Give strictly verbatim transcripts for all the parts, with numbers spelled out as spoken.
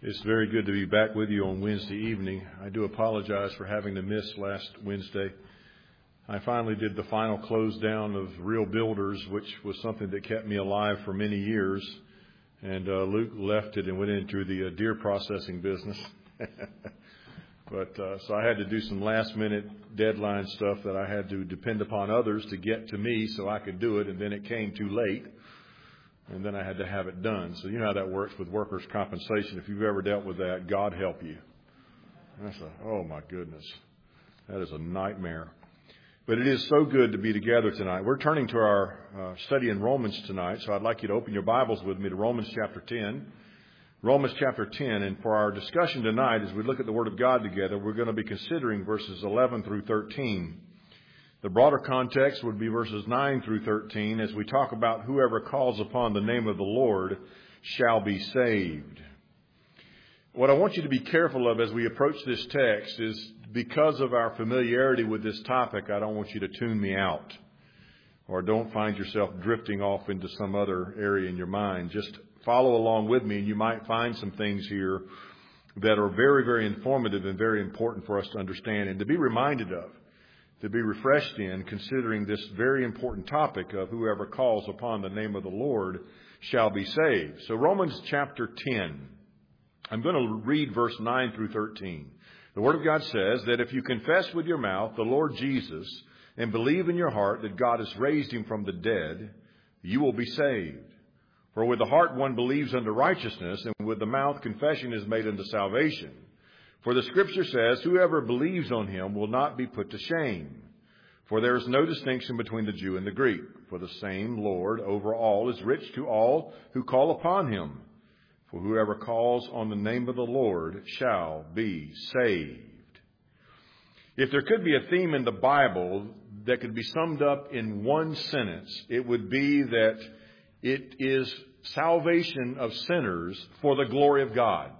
It's very good to be back with you on Wednesday evening. I do apologize for having to miss last Wednesday. I finally did the final close down of Real Builders, which was something that kept me alive for many years. And uh, Luke left it and went into the uh, deer processing business. But uh, so I had to do some last minute deadline stuff that I had to depend upon others to get to me so I could do it. And then it came too late. And then I had to have it done. So you know how that works with workers' compensation. If you've ever dealt with that, God help you. That's a, oh my goodness. That is a nightmare. But it is so good to be together tonight. We're turning to our uh, study in Romans tonight. So I'd like you to open your Bibles with me to Romans chapter ten. Romans chapter ten. And for our discussion tonight, as we look at the Word of God together, we're going to be considering verses eleven through thirteen. The broader context would be verses nine through thirteen as we talk about whoever calls upon the name of the Lord shall be saved. What I want you to be careful of as we approach this text is because of our familiarity with this topic, I don't want you to tune me out or don't find yourself drifting off into some other area in your mind. Just follow along with me and you might find some things here that are very, very informative and very important for us to understand and to be reminded of. To be refreshed in, considering this very important topic of whoever calls upon the name of the Lord shall be saved. So Romans chapter ten, I'm going to read verse nine through thirteen. The Word of God says that if you confess with your mouth the Lord Jesus and believe in your heart that God has raised him from the dead, you will be saved. For with the heart one believes unto righteousness, and with the mouth confession is made unto salvation. For the Scripture says, whoever believes on him will not be put to shame. For there is no distinction between the Jew and the Greek. For the same Lord over all is rich to all who call upon him. For whoever calls on the name of the Lord shall be saved. If there could be a theme in the Bible that could be summed up in one sentence, it would be that it is salvation of sinners for the glory of God.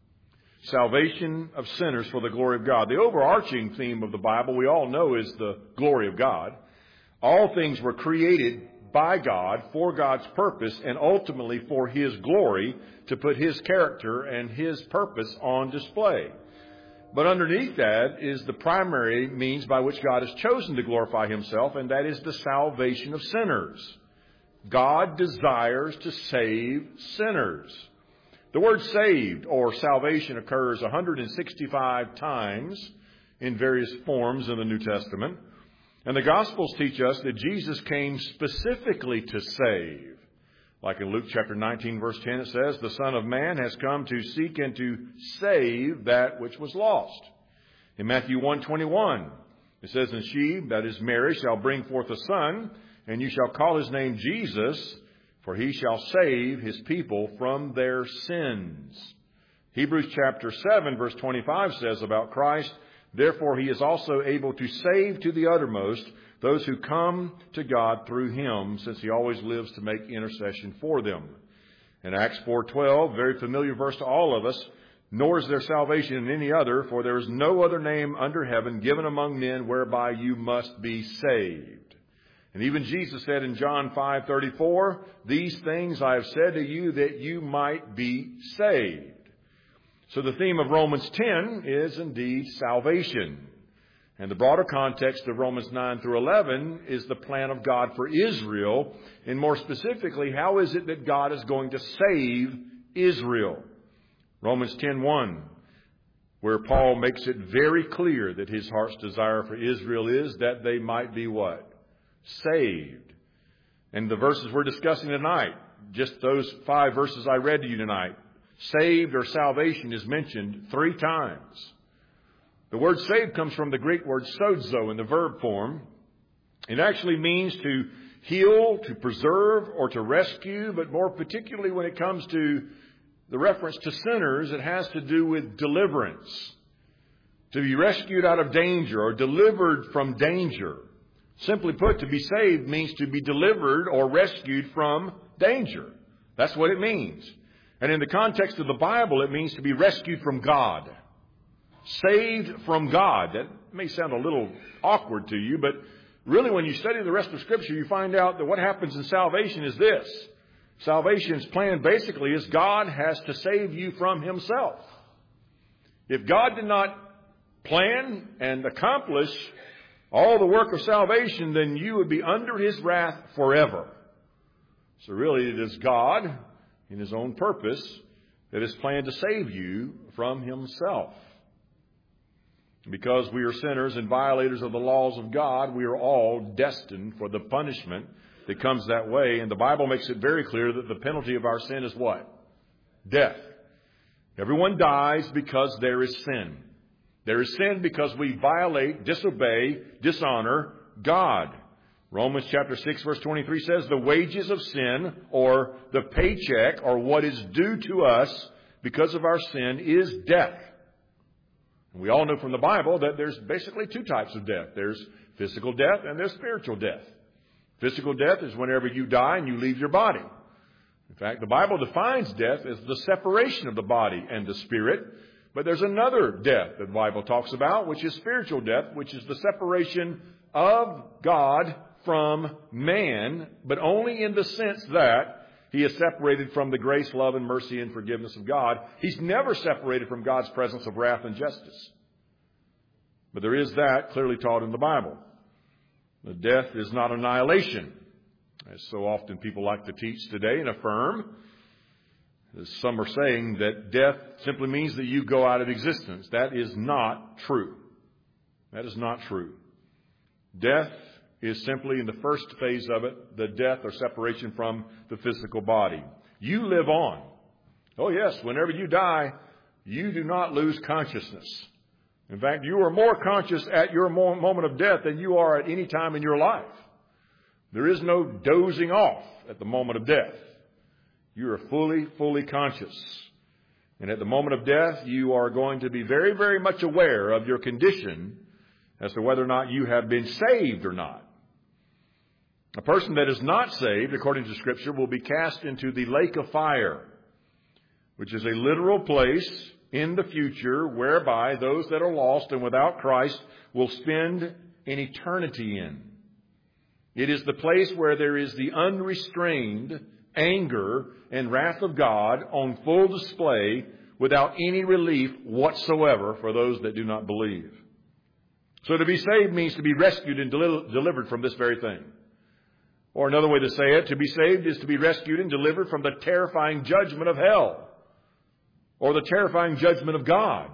Salvation of sinners for the glory of God. The overarching theme of the Bible, we all know, is the glory of God. All things were created by God for God's purpose and ultimately for His glory, to put His character and His purpose on display. But underneath that is the primary means by which God has chosen to glorify Himself, and that is the salvation of sinners. God desires to save sinners. The word saved or salvation occurs one hundred sixty-five times in various forms in the New Testament. And the Gospels teach us that Jesus came specifically to save. Like in Luke chapter nineteen, verse ten, it says, the Son of Man has come to seek and to save that which was lost. In Matthew one twenty-one, it says, and she, that is Mary, shall bring forth a son, and you shall call his name Jesus, for he shall save his people from their sins. Hebrews chapter seven, verse twenty-five says about Christ, therefore he is also able to save to the uttermost those who come to God through him, since he always lives to make intercession for them. In Acts four twelve, very familiar verse to all of us, nor is there salvation in any other, for there is no other name under heaven given among men whereby you must be saved. And even Jesus said in John five thirty-four, these things I have said to you that you might be saved. So the theme of Romans ten is indeed salvation. And the broader context of Romans nine through eleven is the plan of God for Israel. And more specifically, how is it that God is going to save Israel? Romans ten one, where Paul makes it very clear that his heart's desire for Israel is that they might be what? Saved. And the verses we're discussing tonight, just those five verses I read to you tonight, saved or salvation is mentioned three times. The word saved comes from the Greek word sozo in the verb form. It actually means to heal, to preserve, or to rescue, but more particularly when it comes to the reference to sinners, it has to do with deliverance. To be rescued out of danger or delivered from danger. Simply put, to be saved means to be delivered or rescued from danger. That's what it means. And in the context of the Bible, it means to be rescued from God. Saved from God. That may sound a little awkward to you, but really when you study the rest of Scripture, you find out that what happens in salvation is this. Salvation's plan basically is God has to save you from himself. If God did not plan and accomplish all the work of salvation, then you would be under his wrath forever. So really it is God, in his own purpose, that has planned to save you from himself. Because we are sinners and violators of the laws of God, we are all destined for the punishment that comes that way. And the Bible makes it very clear that the penalty of our sin is what? Death. Everyone dies because there is sin. There is sin because we violate, disobey, dishonor God. Romans chapter six verse twenty-three says the wages of sin, or the paycheck, or what is due to us because of our sin, is death. And we all know from the Bible that there's basically two types of death. There's physical death and there's spiritual death. Physical death is whenever you die and you leave your body. In fact, the Bible defines death as the separation of the body and the spirit. But there's another death that the Bible talks about, which is spiritual death, which is the separation of God from man, but only in the sense that he is separated from the grace, love, and mercy and forgiveness of God. He's never separated from God's presence of wrath and justice. But there is that clearly taught in the Bible. The death is not annihilation, as so often people like to teach today and affirm. As some are saying that death simply means that you go out of existence. That is not true. That is not true. Death is simply, in the first phase of it, the death or separation from the physical body. You live on. Oh yes, whenever you die, you do not lose consciousness. In fact, you are more conscious at your moment of death than you are at any time in your life. There is no dozing off at the moment of death. You are fully, fully conscious. And at the moment of death, you are going to be very, very much aware of your condition as to whether or not you have been saved or not. A person that is not saved, according to Scripture, will be cast into the lake of fire, which is a literal place in the future whereby those that are lost and without Christ will spend an eternity in. It is the place where there is the unrestrained anger and wrath of God on full display without any relief whatsoever for those that do not believe. So to be saved means to be rescued and del- delivered from this very thing. Or another way to say it, to be saved is to be rescued and delivered from the terrifying judgment of hell, or the terrifying judgment of God,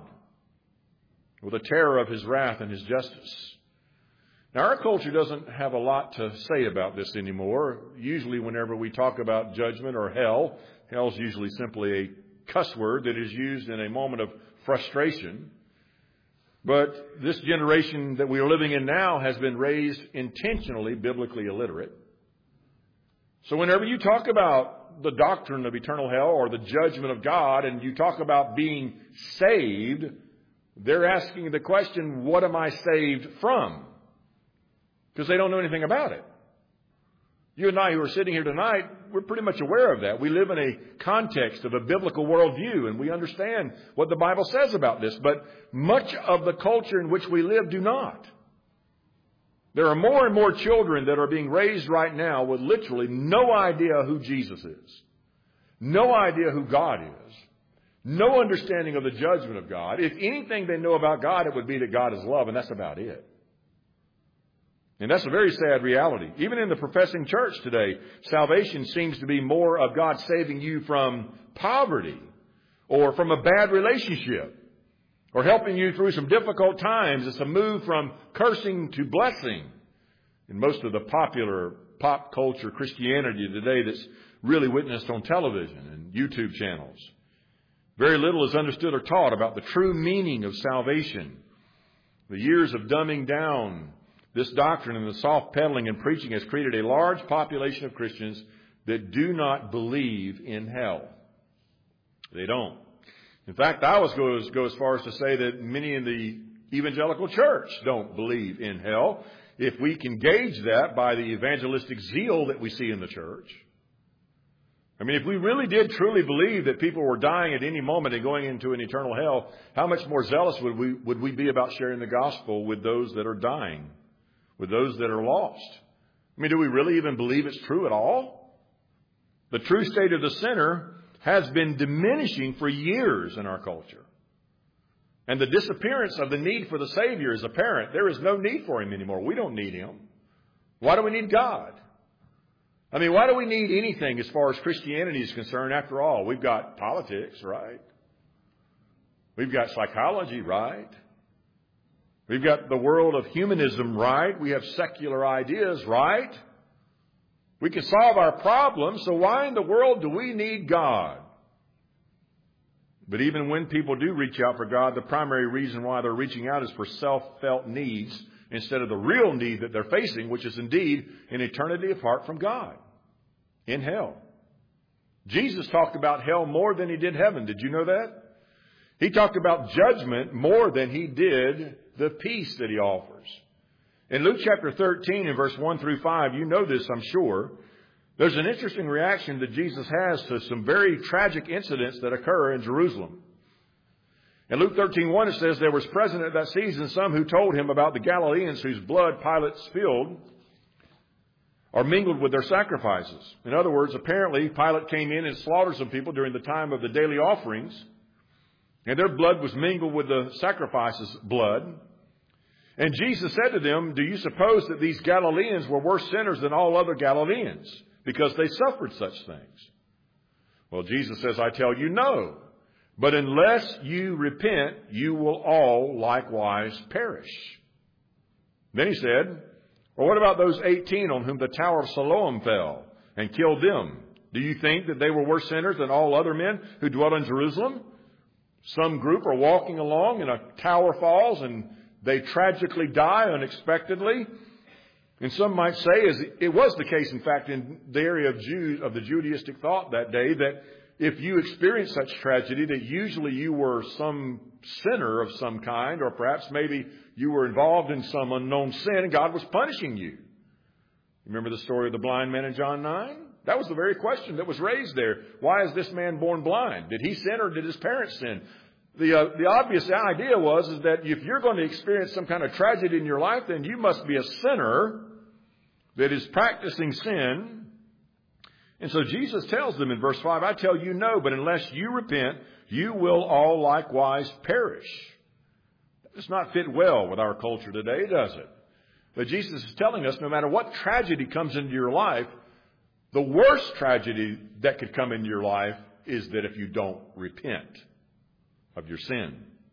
or the terror of his wrath and his justice. Now, our culture doesn't have a lot to say about this anymore. Usually whenever we talk about judgment or hell, hell is usually simply a cuss word that is used in a moment of frustration. But this generation that we are living in now has been raised intentionally biblically illiterate. So whenever you talk about the doctrine of eternal hell or the judgment of God, and you talk about being saved, they're asking the question, what am I saved from? Because they don't know anything about it. You and I who are sitting here tonight, we're pretty much aware of that. We live in a context of a biblical worldview, and we understand what the Bible says about this. But much of the culture in which we live do not. There are more and more children that are being raised right now with literally no idea who Jesus is, no idea who God is, no understanding of the judgment of God. If anything they know about God, it would be that God is love, and that's about it. And that's a very sad reality. Even in the professing church today, salvation seems to be more of God saving you from poverty or from a bad relationship or helping you through some difficult times. It's a move from cursing to blessing in most of the popular pop culture Christianity today that's really witnessed on television and YouTube channels. Very little is understood or taught about the true meaning of salvation. The years of dumbing down this doctrine and the soft peddling and preaching has created a large population of Christians that do not believe in hell. They don't. In fact, I always go as, go as far as to say that many in the evangelical church don't believe in hell. If we can gauge that by the evangelistic zeal that we see in the church. I mean, if we really did truly believe that people were dying at any moment and going into an eternal hell, how much more zealous would we, would we be about sharing the gospel with those that are dying? With those that are lost? I mean, do we really even believe it's true at all? The true state of the sinner has been diminishing for years in our culture. And the disappearance of the need for the Savior is apparent. There is no need for Him anymore. We don't need Him. Why do we need God? I mean, why do we need anything as far as Christianity is concerned? After all, we've got politics, right? We've got psychology, right? We've got the world of humanism, right? We have secular ideas, right? We can solve our problems, so why in the world do we need God? But even when people do reach out for God, the primary reason why they're reaching out is for self-felt needs instead of the real need that they're facing, which is indeed an eternity apart from God in hell. Jesus talked about hell more than He did heaven. Did you know that? He talked about judgment more than He did the peace that He offers. In Luke chapter thirteen and verse one through five, you know this, I'm sure. There's an interesting reaction that Jesus has to some very tragic incidents that occur in Jerusalem. In Luke thirteen one, it says, there was present at that season some who told Him about the Galileans whose blood Pilate spilled or mingled with their sacrifices. In other words, apparently Pilate came in and slaughtered some people during the time of the daily offerings, and their blood was mingled with the sacrifices' blood. And Jesus said to them, do you suppose that these Galileans were worse sinners than all other Galileans because they suffered such things? Well, Jesus says, I tell you no. But unless you repent, you will all likewise perish. Then He said, well, what about those eighteen on whom the Tower of Siloam fell and killed them? Do you think that they were worse sinners than all other men who dwell in Jerusalem? Some group are walking along and a tower falls and they tragically die unexpectedly. And some might say, as it was the case, in fact, in the area of Jew, of the Judaistic thought that day, that if you experienced such tragedy, that usually you were some sinner of some kind, or perhaps maybe you were involved in some unknown sin and God was punishing you. Remember the story of the blind man in John nine? That was the very question that was raised there. Why is this man born blind? Did he sin or did his parents sin? The uh, the obvious idea was is that if you're going to experience some kind of tragedy in your life, then you must be a sinner that is practicing sin. And so Jesus tells them in verse five, I tell you no, but unless you repent, you will all likewise perish. That does not fit well with our culture today, does it? But Jesus is telling us no matter what tragedy comes into your life, the worst tragedy that could come into your life is that if you don't repent of your sin.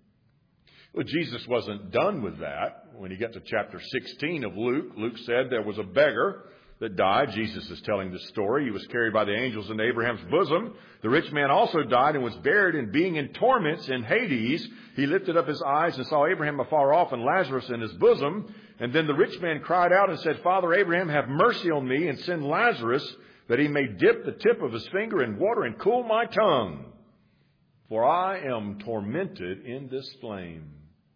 Well, Jesus wasn't done with that. When you get to chapter sixteen of Luke, Luke said there was a beggar that died. Jesus is telling this story. He was carried by the angels into Abraham's bosom. The rich man also died and was buried, and being in torments in Hades, he lifted up his eyes and saw Abraham afar off and Lazarus in his bosom. And then the rich man cried out and said, Father Abraham, have mercy on me and send Lazarus that he may dip the tip of his finger in water and cool my tongue, for I am tormented in this flame.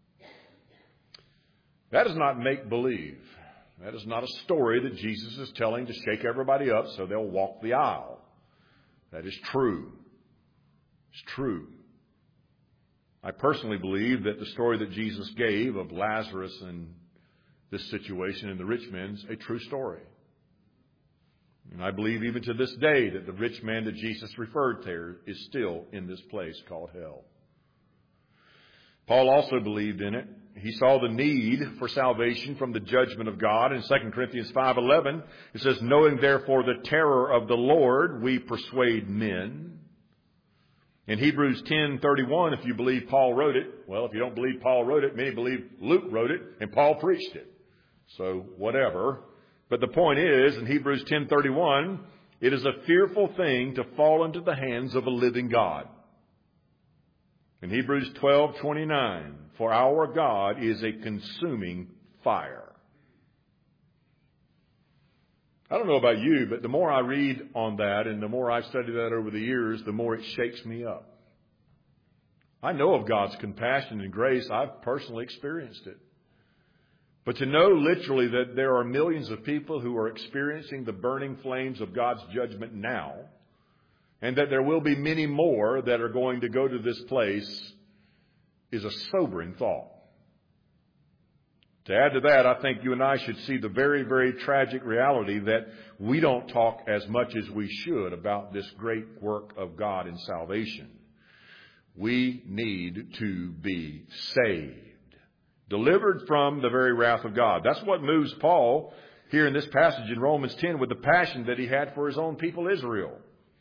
That is not make-believe. That is not a story that Jesus is telling to shake everybody up so they'll walk the aisle. That is true. It's true. I personally believe that the story that Jesus gave of Lazarus and this situation in the rich man is a true story. And I believe even to this day that the rich man that Jesus referred to is still in this place called hell. Paul also believed in it. He saw the need for salvation from the judgment of God. In Second Corinthians five eleven, it says, knowing therefore the terror of the Lord, we persuade men. In Hebrews ten thirty-one, if you believe Paul wrote it, well, if you don't believe Paul wrote it, many believe Luke wrote it and Paul preached it. So whatever. But the point is, in Hebrews ten thirty-one, it is a fearful thing to fall into the hands of a living God. In Hebrews twelve twenty-nine, for our God is a consuming fire. I don't know about you, but the more I read on that and the more I study that over the years, the more it shakes me up. I know of God's compassion and grace. I've personally experienced it. But to know literally that there are millions of people who are experiencing the burning flames of God's judgment now, and that there will be many more that are going to go to this place, is a sobering thought. To add to that, I think you and I should see the very, very tragic reality that we don't talk as much as we should about this great work of God in salvation. We need to be saved, delivered from the very wrath of God. That's what moves Paul here in this passage in Romans ten with the passion that he had for his own people Israel.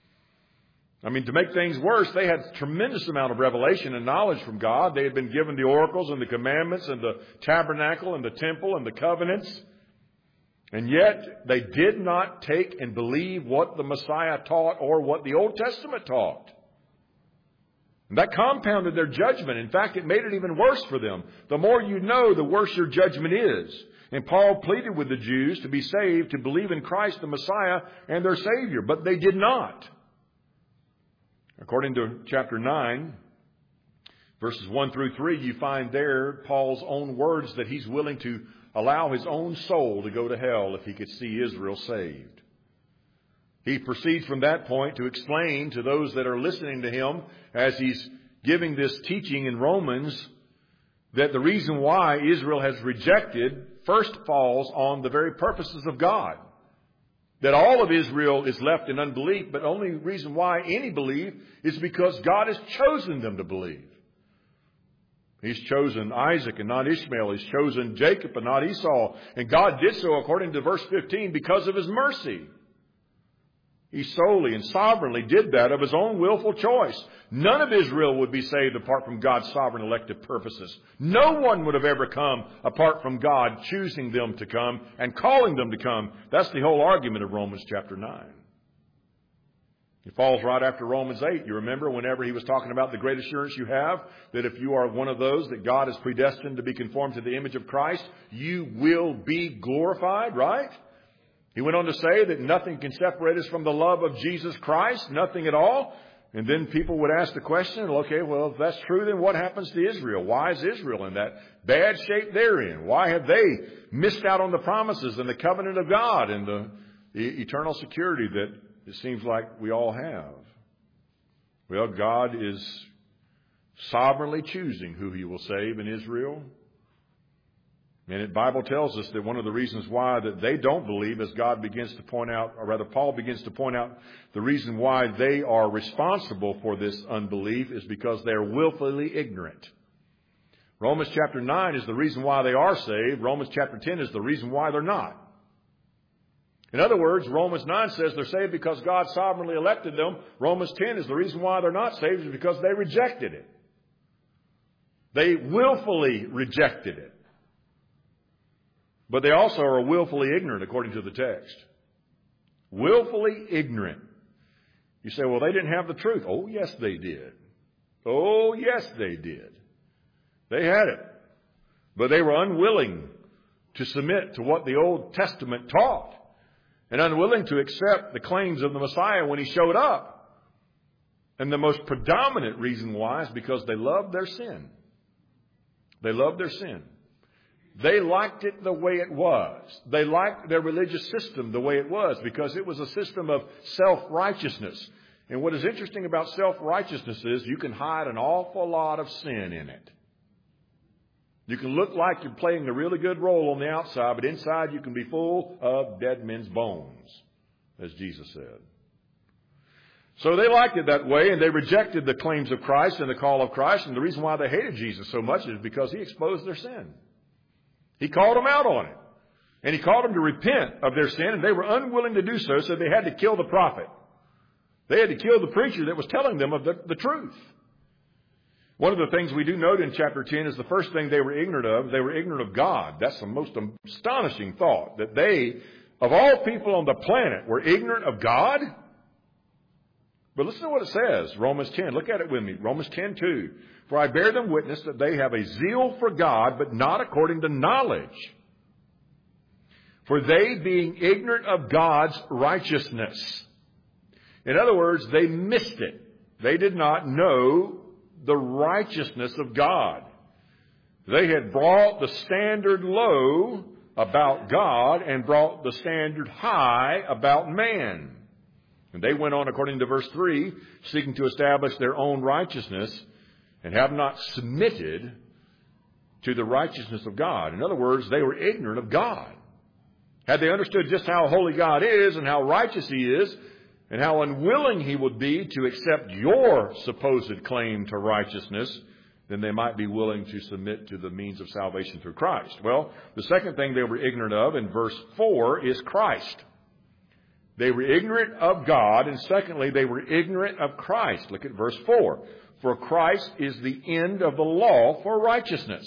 I mean, to make things worse, they had a tremendous amount of revelation and knowledge from God. They had been given the oracles and the commandments and the tabernacle and the temple and the covenants. And yet they did not take and believe what the Messiah taught or what the Old Testament taught. And that compounded their judgment. In fact, it made it even worse for them. The more you know, the worse your judgment is. And Paul pleaded with the Jews to be saved, to believe in Christ the Messiah and their Savior. But they did not. According to chapter nine, verses one through three, you find there Paul's own words that he's willing to allow his own soul to go to hell if he could see Israel saved. He proceeds from that point to explain to those that are listening to him as he's giving this teaching in Romans that the reason why Israel has rejected first falls on the very purposes of God. That all of Israel is left in unbelief, but only reason why any believe is because God has chosen them to believe. He's chosen Isaac and not Ishmael. He's chosen Jacob and not Esau. And God did so, according to verse fifteen, because of His mercy. He solely and sovereignly did that of His own willful choice. None of Israel would be saved apart from God's sovereign elective purposes. No one would have ever come apart from God choosing them to come and calling them to come. That's the whole argument of Romans chapter nine. It falls right after Romans eight. You remember whenever he was talking about the great assurance you have that if you are one of those that God has predestined to be conformed to the image of Christ, you will be glorified, right? He went on to say that nothing can separate us from the love of Jesus Christ, nothing at all. And then people would ask the question, okay, well, if that's true, then what happens to Israel? Why is Israel in that bad shape they're in? Why have they missed out on the promises and the covenant of God and the, the eternal security that it seems like we all have? Well, God is sovereignly choosing who He will save in Israel. And the Bible tells us that one of the reasons why that they don't believe, as God begins to point out, or rather Paul begins to point out, the reason why they are responsible for this unbelief is because they are willfully ignorant. Romans chapter nine is the reason why they are saved. Romans chapter ten is the reason why they're not. In other words, Romans nine says they're saved because God sovereignly elected them. Romans ten is the reason why they're not saved is because they rejected it. They willfully rejected it. But they also are willfully ignorant, according to the text. Willfully ignorant. You say, well, they didn't have the truth. Oh, yes, they did. Oh, yes, they did. They had it. But they were unwilling to submit to what the Old Testament taught and unwilling to accept the claims of the Messiah when He showed up. And the most predominant reason why is because they loved their sin. They loved their sin. They liked it the way it was. They liked their religious system the way it was because it was a system of self-righteousness. And what is interesting about self-righteousness is you can hide an awful lot of sin in it. You can look like you're playing a really good role on the outside, but inside you can be full of dead men's bones, as Jesus said. So they liked it that way, and they rejected the claims of Christ and the call of Christ. And the reason why they hated Jesus so much is because He exposed their sin. He called them out on it. And He called them to repent of their sin, and they were unwilling to do so, so they had to kill the prophet. They had to kill the preacher that was telling them of the, the truth. One of the things we do note in chapter ten is the first thing they were ignorant of, they were ignorant of God. That's the most astonishing thought, that they, of all people on the planet, were ignorant of God. But listen to what it says, Romans ten. Look at it with me. Romans ten two. For I bear them witness that they have a zeal for God, but not according to knowledge. For they, being ignorant of God's righteousness. In other words, they missed it. They did not know the righteousness of God. They had brought the standard low about God and brought the standard high about man. And they went on, according to verse three, seeking to establish their own righteousness, and have not submitted to the righteousness of God. In other words, they were ignorant of God. Had they understood just how holy God is and how righteous He is and how unwilling He would be to accept your supposed claim to righteousness, then they might be willing to submit to the means of salvation through Christ. Well, the second thing they were ignorant of in verse four is Christ. They were ignorant of God, and secondly, they were ignorant of Christ. Look at verse four. For Christ is the end of the law for righteousness.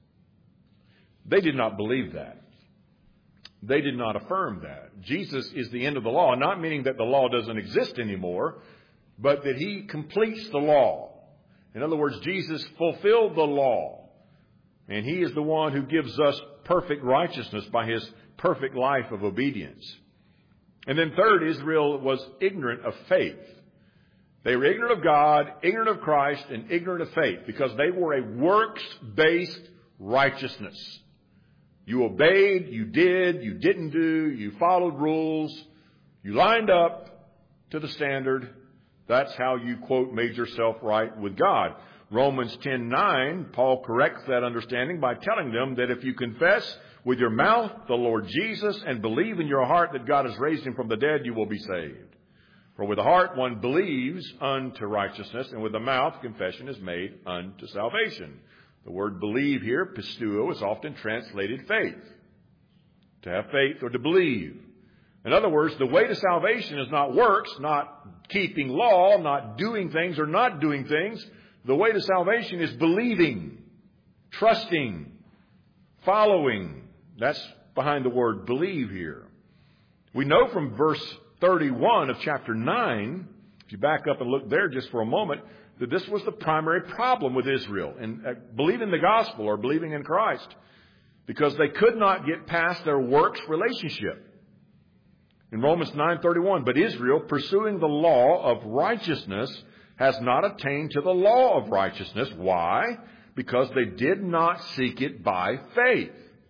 They did not believe that. They did not affirm that. Jesus is the end of the law, not meaning that the law doesn't exist anymore, but that He completes the law. In other words, Jesus fulfilled the law, and He is the one who gives us perfect righteousness by His perfect life of obedience. And then third, Israel was ignorant of faith. They were ignorant of God, ignorant of Christ, and ignorant of faith because they were a works-based righteousness. You obeyed, you did, you didn't do, you followed rules, you lined up to the standard. That's how you, quote, made yourself right with God. Romans ten nine, Paul corrects that understanding by telling them that if you confess with your mouth the Lord Jesus and believe in your heart that God has raised Him from the dead, you will be saved. For with the heart one believes unto righteousness, and with the mouth confession is made unto salvation. The word believe here, pisteuo, is often translated faith. To have faith or to believe. In other words, the way to salvation is not works, not keeping law, not doing things or not doing things. The way to salvation is believing, trusting, following. That's behind the word believe here. We know from verse thirty-one of chapter nine, if you back up and look there just for a moment, that this was the primary problem with Israel in believing the gospel or believing in Christ, because they could not get past their works relationship. In Romans nine thirty-one, but Israel, pursuing the law of righteousness, has not attained to the law of righteousness. Why? Because they did not seek it by faith,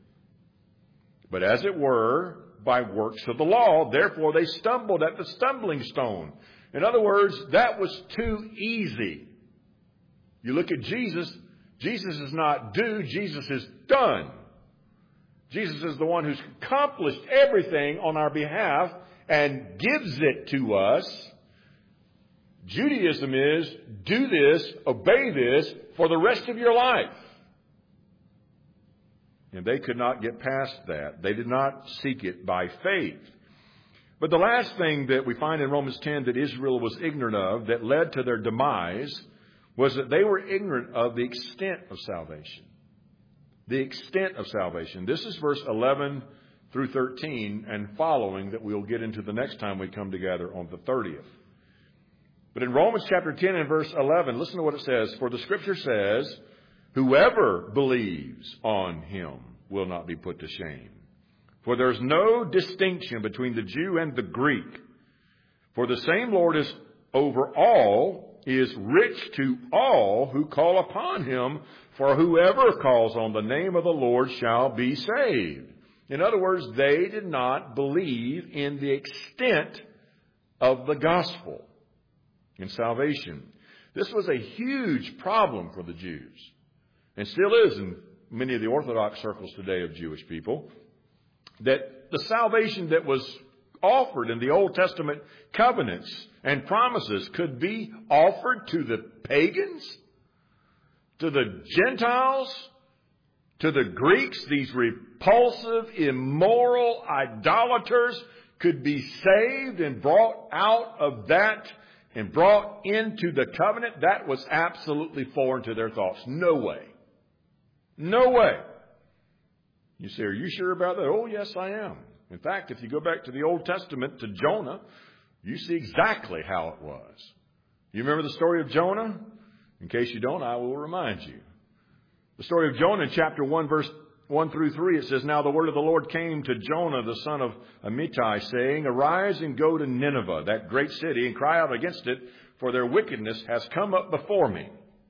but as it were, by works of the law. Therefore they stumbled at the stumbling stone. In other words, that was too easy. You look at Jesus, Jesus is not do, Jesus is done. Jesus is the one who's accomplished everything on our behalf and gives it to us. Judaism is do this, obey this for the rest of your life. And they could not get past that. They did not seek it by faith. But the last thing that we find in Romans ten that Israel was ignorant of that led to their demise was that they were ignorant of the extent of salvation. The extent of salvation. This is verse eleven through thirteen and following that we'll get into the next time we come together on the thirtieth. But in Romans chapter ten and verse eleven, listen to what it says. For the Scripture says, whoever believes on Him will not be put to shame. For there's no distinction between the Jew and the Greek. For the same Lord is over all, is rich to all who call upon Him. For whoever calls on the name of the Lord shall be saved. In other words, they did not believe in the extent of the gospel in salvation. This was a huge problem for the Jews, and still is in many of the Orthodox circles today of Jewish people, that the salvation that was offered in the Old Testament covenants and promises could be offered to the pagans, to the Gentiles, to the Greeks. These repulsive, immoral idolaters could be saved and brought out of that and brought into the covenant. That was absolutely foreign to their thoughts. No way. No way. You say, are you sure about that? Oh, yes, I am. In fact, if you go back to the Old Testament, to Jonah, you see exactly how it was. You remember the story of Jonah? In case you don't, I will remind you. The story of Jonah in chapter one, verse one through three, it says, Now the word of the Lord came to Jonah, the son of Amittai, saying, Arise and go to Nineveh, that great city, and cry out against it, for their wickedness has come up before me.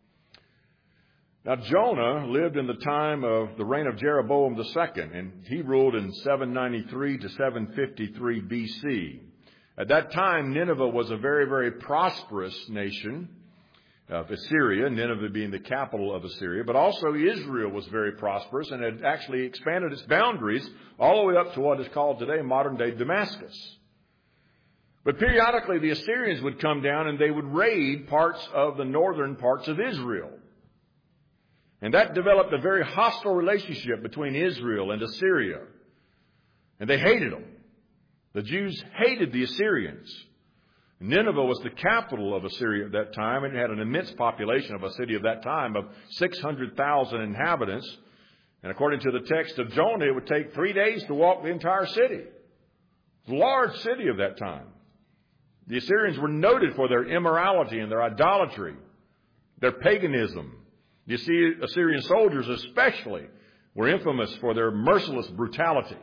Now, Jonah lived in the time of the reign of Jeroboam the second, and he ruled in seven ninety-three to seven fifty-three B C. At that time, Nineveh was a very, very prosperous nation, of Assyria, Nineveh being the capital of Assyria. But also Israel was very prosperous and had actually expanded its boundaries all the way up to what is called today modern-day Damascus. But periodically the Assyrians would come down and they would raid parts of the northern parts of Israel. And that developed a very hostile relationship between Israel and Assyria. And they hated them. The Jews hated the Assyrians. Nineveh was the capital of Assyria at that time, and it had an immense population of a city of that time of six hundred thousand inhabitants. And according to the text of Jonah, it would take three days to walk the entire city. It's a large city of that time. The Assyrians were noted for their immorality and their idolatry, their paganism. You see, Assyrian soldiers especially were infamous for their merciless brutality.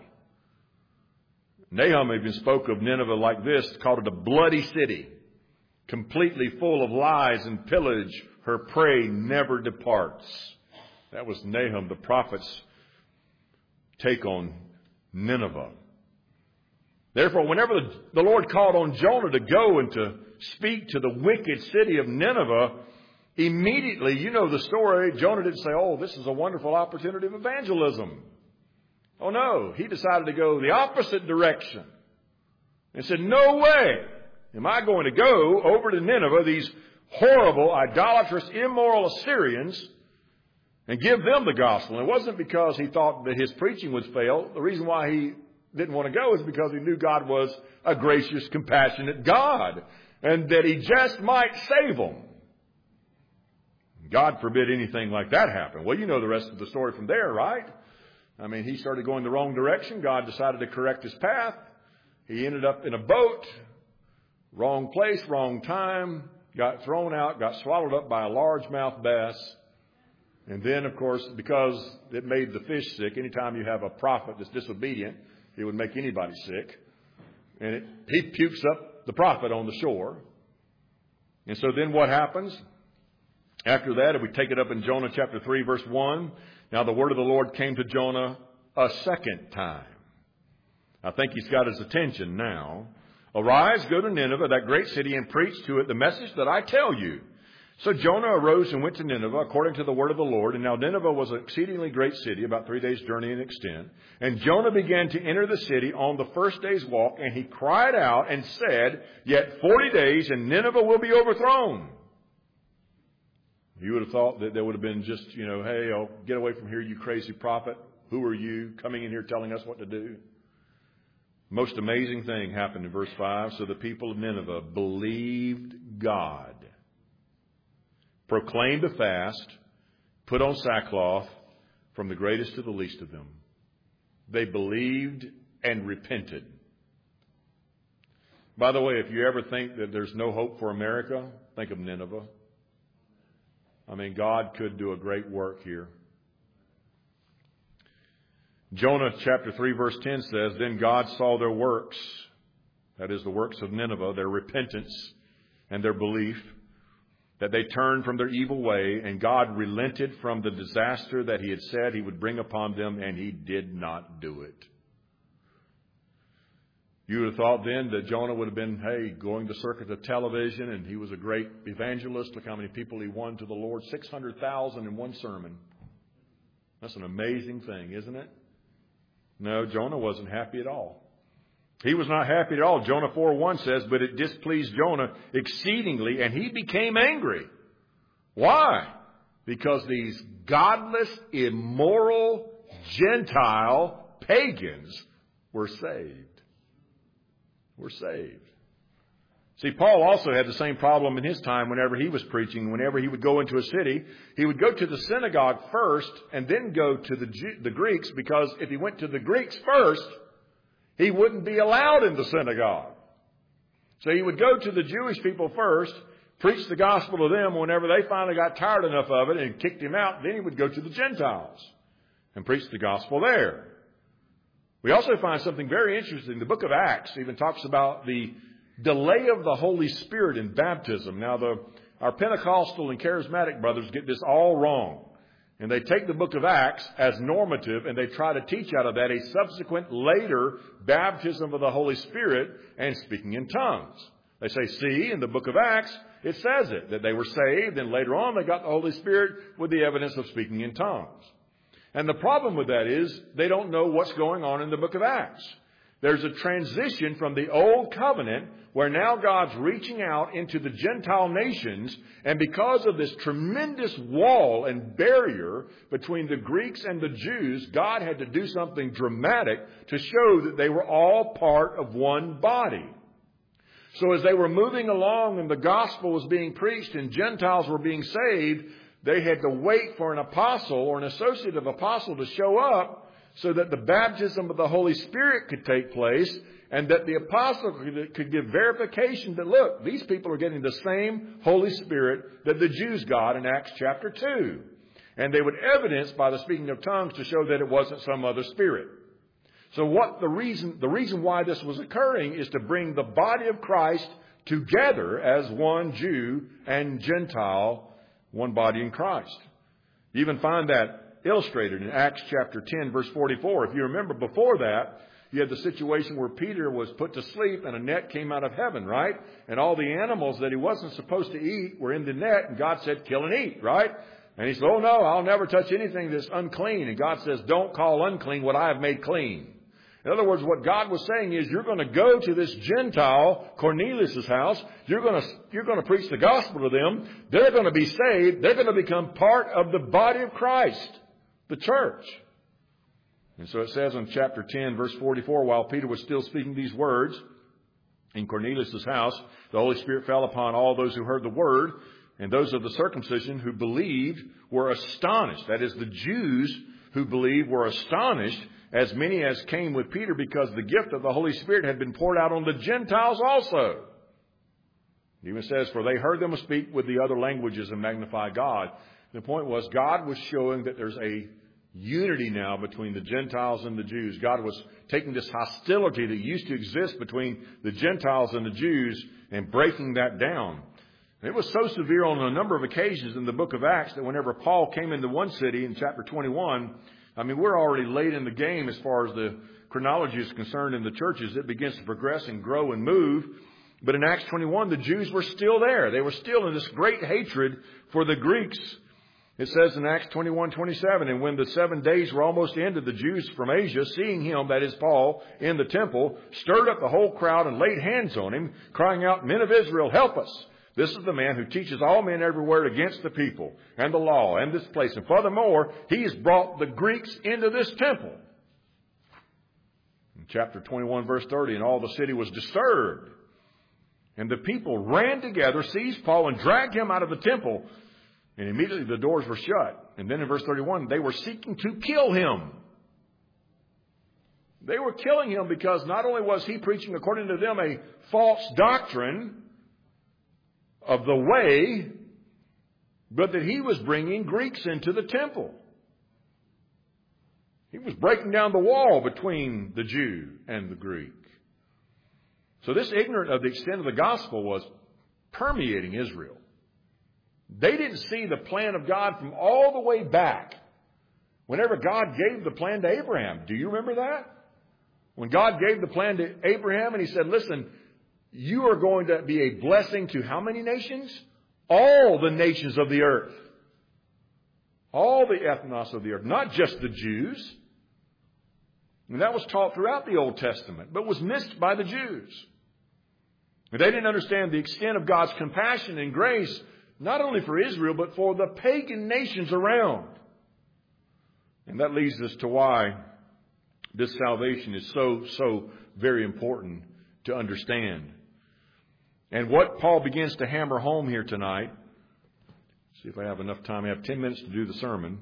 Nahum even spoke of Nineveh like this, called it a bloody city, completely full of lies and pillage. Her prey never departs. That was Nahum, the prophet's take on Nineveh. Therefore, whenever the Lord called on Jonah to go and to speak to the wicked city of Nineveh, immediately, you know the story, Jonah didn't say, oh, this is a wonderful opportunity of evangelism. Oh, no, he decided to go the opposite direction and said, no way am I going to go over to Nineveh, these horrible, idolatrous, immoral Assyrians, and give them the gospel. And it wasn't because he thought that his preaching would fail. The reason why he didn't want to go is because he knew God was a gracious, compassionate God and that he just might save them. God forbid anything like that happen. Well, you know the rest of the story from there, right? I mean, he started going the wrong direction. God decided to correct his path. He ended up in a boat, wrong place, wrong time, got thrown out, got swallowed up by a largemouth bass. And then, of course, because it made the fish sick, anytime you have a prophet that's disobedient, it would make anybody sick. And it, he pukes up the prophet on the shore. And so then what happens? After that, if we take it up in Jonah chapter three, verse one, now the word of the Lord came to Jonah a second time. I think he's got his attention now. Arise, go to Nineveh, that great city, and preach to it the message that I tell you. So Jonah arose and went to Nineveh according to the word of the Lord. And now Nineveh was an exceedingly great city, about three days' journey in extent. And Jonah began to enter the city on the first day's walk. And he cried out and said, yet forty days and Nineveh will be overthrown. You would have thought that there would have been just, you know, hey, oh, get away from here, you crazy prophet. Who are you coming in here telling us what to do? Most amazing thing happened in verse five. So the people of Nineveh believed God, proclaimed a fast, put on sackcloth from the greatest to the least of them. They believed and repented. By the way, if you ever think that there's no hope for America, think of Nineveh. I mean, God could do a great work here. Jonah chapter three verse ten says, then God saw their works, that is the works of Nineveh, their repentance and their belief, that they turned from their evil way, and God relented from the disaster that he had said he would bring upon them, and he did not do it. You would have thought then that Jonah would have been, hey, going to circuit of television, and he was a great evangelist. Look how many people he won to the Lord. six hundred thousand in one sermon. That's an amazing thing, isn't it? No, Jonah wasn't happy at all. He was not happy at all. Jonah four one says, but it displeased Jonah exceedingly, and he became angry. Why? Because these godless, immoral, Gentile pagans were saved. Were saved. See, Paul also had the same problem in his time whenever he was preaching. Whenever he would go into a city, he would go to the synagogue first and then go to the Jew, the Greeks, because if he went to the Greeks first, he wouldn't be allowed in the synagogue. So he would go to the Jewish people first, preach the gospel to them. Whenever they finally got tired enough of it and kicked him out, then he would go to the Gentiles and preach the gospel there. We also find something very interesting. The book of Acts even talks about the delay of the Holy Spirit in baptism. Now, the, our Pentecostal and charismatic brothers get this all wrong. And they take the book of Acts as normative, and they try to teach out of that a subsequent later baptism of the Holy Spirit and speaking in tongues. They say, see, in the book of Acts, It says it, that they were saved, and later on they got the Holy Spirit with the evidence of speaking in tongues. And the problem with that is they don't know what's going on in the book of Acts. There's a transition from the old covenant where now God's reaching out into the Gentile nations, and because of this tremendous wall and barrier between the Greeks and the Jews, God had to do something dramatic to show that they were all part of one body. So as they were moving along and the gospel was being preached and Gentiles were being saved, they had to wait for an apostle or an associate of apostle to show up so that the baptism of the Holy Spirit could take place, and that the apostle could, could give verification that, look, these people are getting the same Holy Spirit that the Jews got in Acts chapter two. And they would evidence by the speaking of tongues to show that it wasn't some other spirit. So what the reason, the reason why this was occurring is to bring the body of Christ together as one Jew and Gentile, one body in Christ. You even find that illustrated in Acts chapter ten, verse forty-four. If you remember before that, you had the situation where Peter was put to sleep and a net came out of heaven, right? And all the animals that he wasn't supposed to eat were in the net, and God said, kill and eat, right? And he said, oh no, I'll never touch anything that's unclean. And God says, don't call unclean what I have made clean. In other words, what God was saying is, you're going to go to this Gentile, Cornelius' house. You're going to, you're going to preach the gospel to them. They're going to be saved. They're going to become part of the body of Christ, the church. And so it says in chapter ten, verse forty-four, while Peter was still speaking these words in Cornelius' house, the Holy Spirit fell upon all those who heard the word, and those of the circumcision who believed were astonished. That is, the Jews who believed were astonished, as many as came with Peter, because the gift of the Holy Spirit had been poured out on the Gentiles also. It even says, for they heard them speak with the other languages and magnify God. The point was, God was showing that there's a unity now between the Gentiles and the Jews. God was taking this hostility that used to exist between the Gentiles and the Jews and breaking that down. And it was so severe on a number of occasions in the book of Acts that whenever Paul came into one city in chapter twenty-one, I mean, we're already late in the game as far as the chronology is concerned in the churches. It begins to progress and grow and move. But in Acts twenty-one, the Jews were still there. They were still in this great hatred for the Greeks. It says in Acts twenty-one twenty-seven, and when the seven days were almost ended, the Jews from Asia, seeing him, that is Paul, in the temple, stirred up the whole crowd and laid hands on him, crying out, men of Israel, help us. This is the man who teaches all men everywhere against the people and the law and this place. And furthermore, he has brought the Greeks into this temple. In chapter twenty-one, verse thirty, and all the city was disturbed. And the people ran together, seized Paul, and dragged him out of the temple. And immediately the doors were shut. And then in verse thirty-one, they were seeking to kill him. They were killing him because not only was he preaching, according to them, a false doctrine of the way, but that he was bringing Greeks into the temple. He was breaking down the wall between the Jew and the Greek. So this ignorant of the extent of the gospel was permeating Israel. They didn't see the plan of God from all the way back. Whenever God gave the plan to Abraham, do you remember that? When God gave the plan to Abraham and he said, listen, you are going to be a blessing to how many nations? All the nations of the earth. All the ethnos of the earth, not just the Jews. And that was taught throughout the Old Testament, but was missed by the Jews. And they didn't understand the extent of God's compassion and grace, not only for Israel, but for the pagan nations around. And that leads us to why this salvation is so, so very important to understand. And what Paul begins to hammer home here tonight, see if I have enough time. I have ten minutes to do the sermon.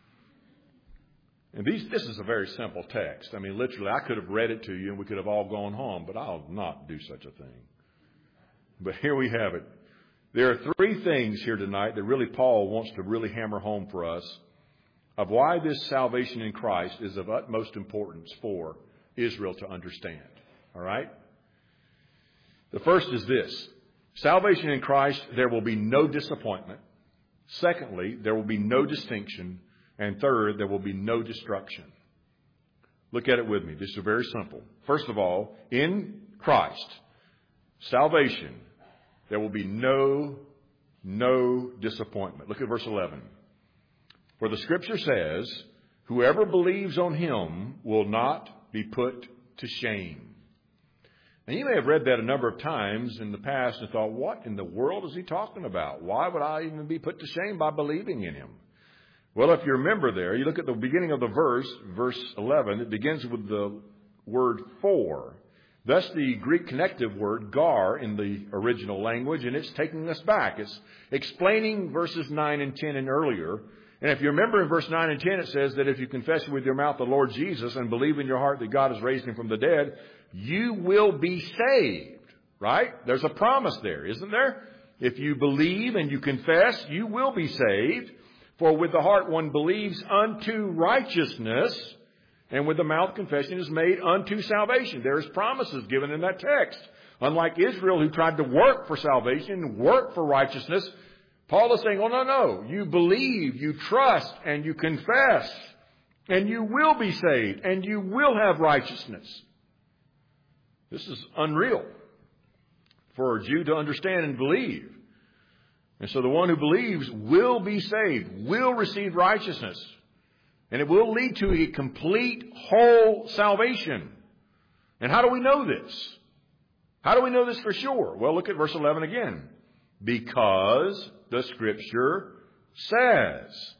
And these, this is a very simple text. I mean, literally, I could have read it to you and we could have all gone home, but I'll not do such a thing. But here we have it. There are three things here tonight that really Paul wants to really hammer home for us of why this salvation in Christ is of utmost importance for Israel to understand. All right? The first is this. Salvation in Christ, there will be no disappointment. Secondly, there will be no distinction. And third, there will be no destruction. Look at it with me. This is very simple. First of all, in Christ, salvation, there will be no no disappointment. Look at verse eleven. For the Scripture says, whoever believes on him will not be put to shame. And you may have read that a number of times in the past and thought, what in the world is he talking about? Why would I even be put to shame by believing in him? Well, if you remember there, you look at the beginning of the verse, verse eleven, it begins with the word for. Thus the Greek connective word, gar, in the original language, and it's taking us back. It's explaining verses nine and ten and earlier. And if you remember in verse nine and ten, it says that if you confess with your mouth the Lord Jesus and believe in your heart that God has raised him from the dead, you will be saved. Right? There's a promise there, isn't there? If you believe and you confess, you will be saved. For with the heart one believes unto righteousness, and with the mouth confession is made unto salvation. There's promises given in that text. Unlike Israel, who tried to work for salvation, work for righteousness, Paul is saying, oh, no, no. You believe, you trust, and you confess, and you will be saved, and you will have righteousness. This is unreal for a Jew to understand and believe. And so the one who believes will be saved, will receive righteousness. And it will lead to a complete, whole salvation. And how do we know this? How do we know this for sure? Well, look at verse eleven again. Because the Scripture says.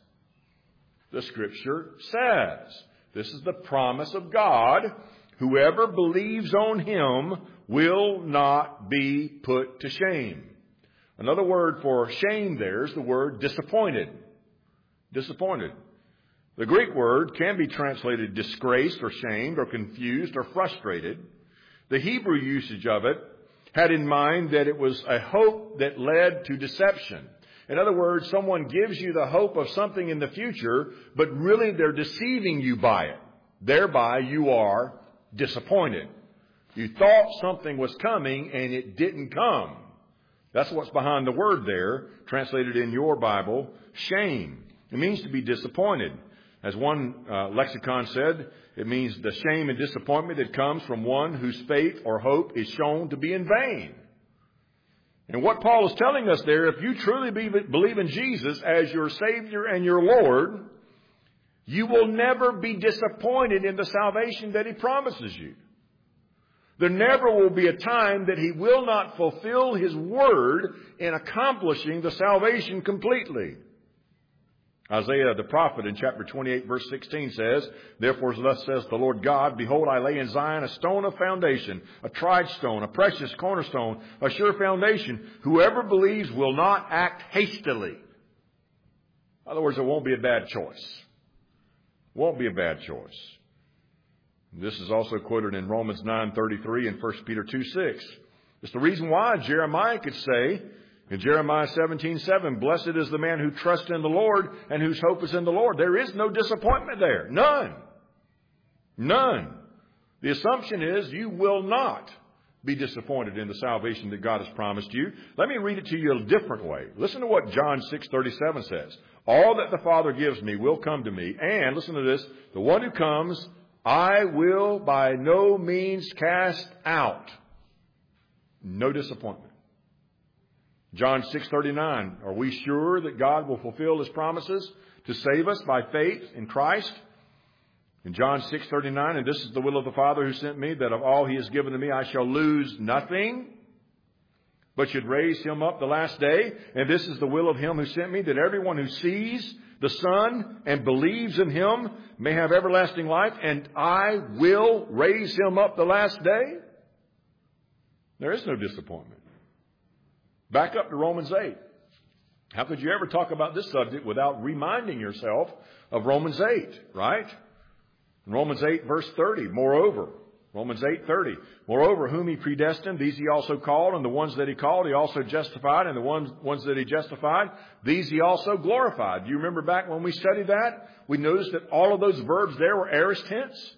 The Scripture says. This is the promise of God. Whoever believes on him will not be put to shame. Another word for shame there is the word disappointed. Disappointed. The Greek word can be translated disgraced or shamed or confused or frustrated. The Hebrew usage of it had in mind that it was a hope that led to deception. In other words, someone gives you the hope of something in the future, but really they're deceiving you by it. Thereby you are disappointed. You thought something was coming and it didn't come. That's what's behind the word there, translated in your Bible, shame. It means to be disappointed. As one uh, lexicon said, it means the shame and disappointment that comes from one whose faith or hope is shown to be in vain. And what Paul is telling us there, if you truly be, believe in Jesus as your Savior and your Lord, you will never be disappointed in the salvation that he promises you. There never will be a time that he will not fulfill his word in accomplishing the salvation completely. Isaiah the prophet in chapter twenty-eight verse sixteen says, Therefore thus says the Lord God, Behold, I lay in Zion a stone of foundation, a tried stone, a precious cornerstone, a sure foundation. Whoever believes will not act hastily. In other words, it won't be a bad choice. Won't be a bad choice. This is also quoted in Romans nine thirty-three and First Peter two six. It's the reason why Jeremiah could say in Jeremiah seventeen seven, Blessed is the man who trusts in the Lord and whose hope is in the Lord. There is no disappointment there. None. None. The assumption is you will not be disappointed in the salvation that God has promised you. Let me read it to you a different way. Listen to what John six thirty-seven says. All that the Father gives me will come to me. And listen to this. The one who comes, I will by no means cast out. No disappointment. John six thirty-nine, are we sure that God will fulfill his promises to save us by faith in Christ? In John six thirty-nine, and this is the will of the Father who sent me, that of all he has given to me I shall lose nothing, but should raise him up the last day. And this is the will of him who sent me, that everyone who sees the Son and believes in him may have everlasting life, and I will raise him up the last day. There is no disappointment. Back up to Romans eight. How could you ever talk about this subject without reminding yourself of Romans eight, right? In Romans eight, verse thirty, moreover, Romans eight thirty, moreover, whom he predestined, these he also called, and the ones that he called, he also justified, and the ones, ones that he justified, these he also glorified. Do you remember back when we studied that? We noticed that all of those verbs there were aorist tense.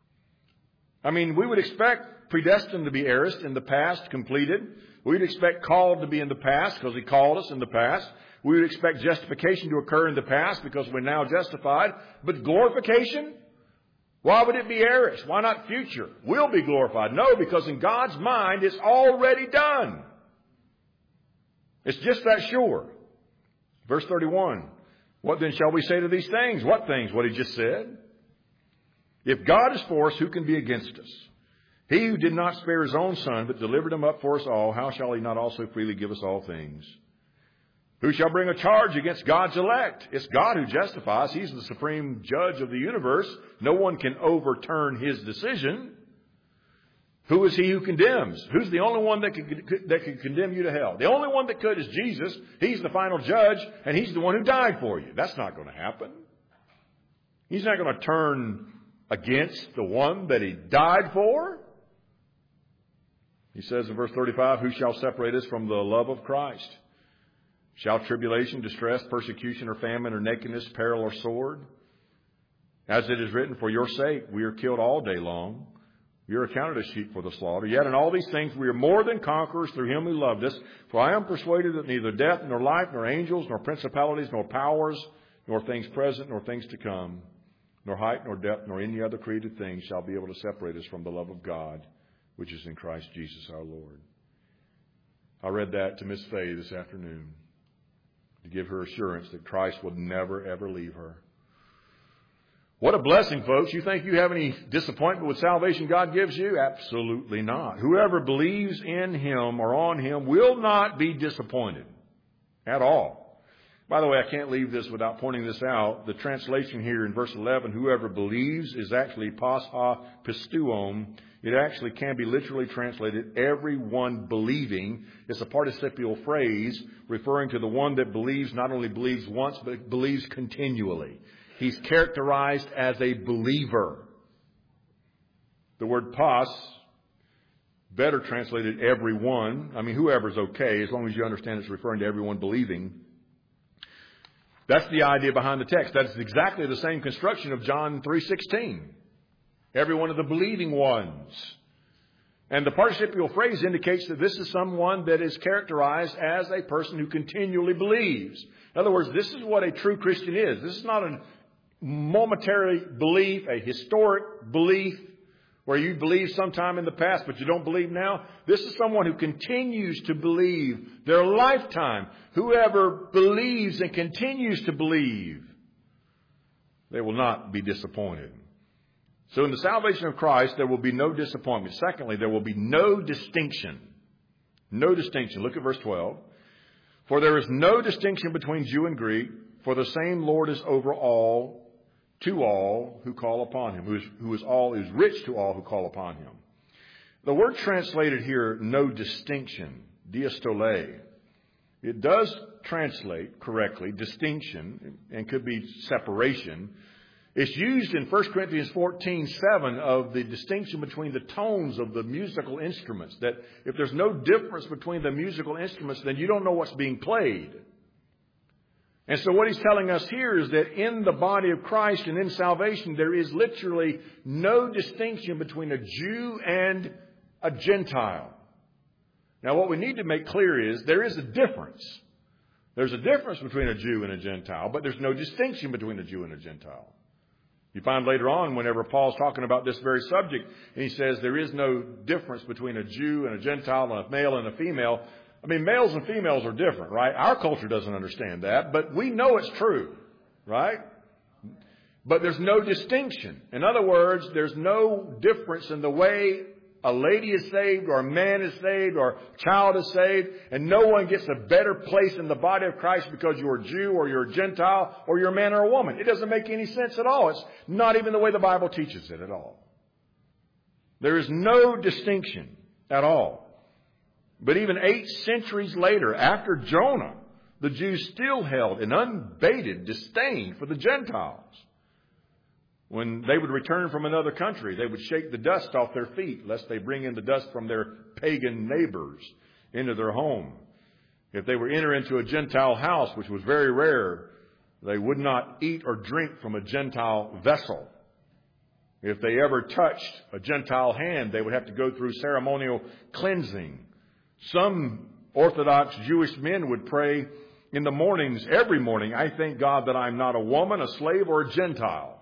I mean, we would expect predestined to be aorist in the past, completed. We'd expect called to be in the past because he called us in the past. We would expect justification to occur in the past because we're now justified. But glorification? Why would it be aorist? Why not future? Will be glorified. No, because in God's mind it's already done. It's just that sure. Verse thirty-one. What then shall we say to these things? What things? What he just said. If God is for us, who can be against us? He who did not spare his own son, but delivered him up for us all, how shall he not also freely give us all things? Who shall bring a charge against God's elect? It's God who justifies. He's the supreme judge of the universe. No one can overturn his decision. Who is he who condemns? Who's the only one that could, that could condemn you to hell? The only one that could is Jesus. He's the final judge, and he's the one who died for you. That's not going to happen. He's not going to turn against the one that he died for. He says in verse thirty-five, who shall separate us from the love of Christ? Shall tribulation, distress, persecution, or famine, or nakedness, peril, or sword? As it is written, for your sake we are killed all day long. We are accounted as sheep for the slaughter. Yet in all these things we are more than conquerors through him who loved us. For I am persuaded that neither death, nor life, nor angels, nor principalities, nor powers, nor things present, nor things to come, nor height, nor depth, nor any other created thing shall be able to separate us from the love of God, which is in Christ Jesus our Lord. I read that to Miss Faye this afternoon to give her assurance that Christ will never, ever leave her. What a blessing, folks. You think you have any disappointment with salvation God gives you? Absolutely not. Whoever believes in him or on him will not be disappointed at all. By the way, I can't leave this without pointing this out. The translation here in verse eleven, whoever believes, is actually pas ha pistuom. It actually can be literally translated, everyone believing. It's a participial phrase referring to the one that believes, not only believes once, but believes continually. He's characterized as a believer. The word pas, better translated everyone. I mean, whoever's okay, as long as you understand it's referring to everyone believing. That's the idea behind the text. That's exactly the same construction of John three sixteen. Every one of the believing ones. And the participial phrase indicates that this is someone that is characterized as a person who continually believes. In other words, this is what a true Christian is. This is not a momentary belief, a historic belief where you believed sometime in the past but you don't believe now. This is someone who continues to believe their lifetime. Whoever believes and continues to believe, they will not be disappointed. So in the salvation of Christ, there will be no disappointment. Secondly, there will be no distinction. No distinction. Look at verse twelve. For there is no distinction between Jew and Greek, for the same Lord is over all, to all who call upon him, who is, who is all, who is rich to all who call upon him. The word translated here, no distinction, diastole, it does translate correctly, distinction, and could be separation. It's used in First Corinthians fourteen seven of the distinction between the tones of the musical instruments. That if there's no difference between the musical instruments, then you don't know what's being played. And so what he's telling us here is that in the body of Christ and in salvation, there is literally no distinction between a Jew and a Gentile. Now, what we need to make clear is there is a difference. There's a difference between a Jew and a Gentile, but there's no distinction between a Jew and a Gentile. You find later on, whenever Paul's talking about this very subject, and he says there is no difference between a Jew and a Gentile and a male and a female. I mean, males and females are different, right? Our culture doesn't understand that, but we know it's true, right? But there's no distinction. In other words, there's no difference in the way a lady is saved or a man is saved or a child is saved, and no one gets a better place in the body of Christ because you're a Jew or you're a Gentile or you're a man or a woman. It doesn't make any sense at all. It's not even the way the Bible teaches it at all. There is no distinction at all. But even eight centuries later, after Jonah, the Jews still held an unabated disdain for the Gentiles. When they would return from another country, they would shake the dust off their feet, lest they bring in the dust from their pagan neighbors into their home. If they were to enter into a Gentile house, which was very rare, they would not eat or drink from a Gentile vessel. If they ever touched a Gentile hand, they would have to go through ceremonial cleansing. Some Orthodox Jewish men would pray in the mornings, every morning, I thank God that I'm not a woman, a slave, or a Gentile.